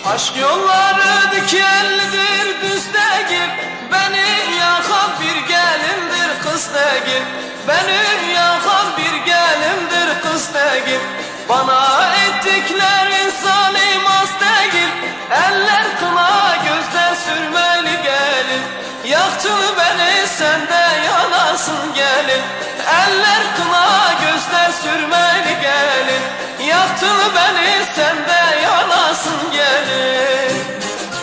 Aşk yolları dikenlidir düz değil, beni yakan bir gelindir kız değil. Beni yakan bir gelindir kız değil. Bana ettiklerin zalim az değil. Eller kına gözler sürmeli gelin. Yaktın beni sen de yanasın gelin. Eller kına gözler sürmeli gelin. Yaktın beni sen de yanasın gelin.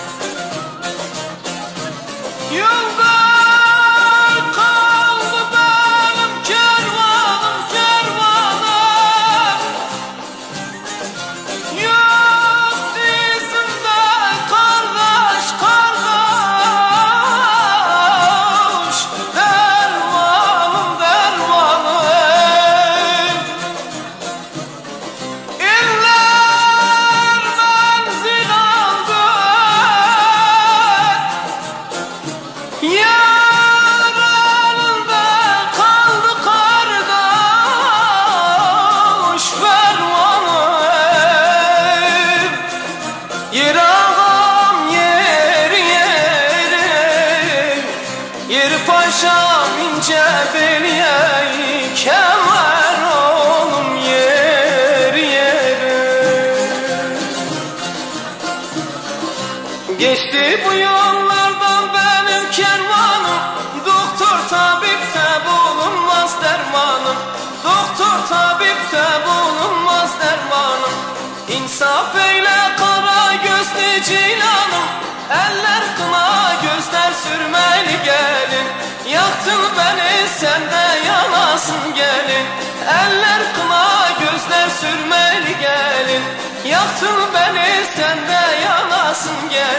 Yolda kaldı benim kervanım kervanım. Yok dizimde kardeş kardeş. Dermanım dermanım. İller menzil aldı. Yar elinde kaldı kardeş fermanım. Yer ağam yer yerim, yer paşam ince belye kemer oğlum yer yerim. Geçti bu yollardan benim kervanım. Doktor tabipte bulunmaz dermanım. Doktor tabipte bulunmaz dermanım. İnsaf eyle kara gözlü cilanım. Eller kına gözler sürmeli gelin. Yaktın beni sen de yanasın gelin. Eller kına gözler sürmeli gelin. Yaktın beni sen de yanasın gelin.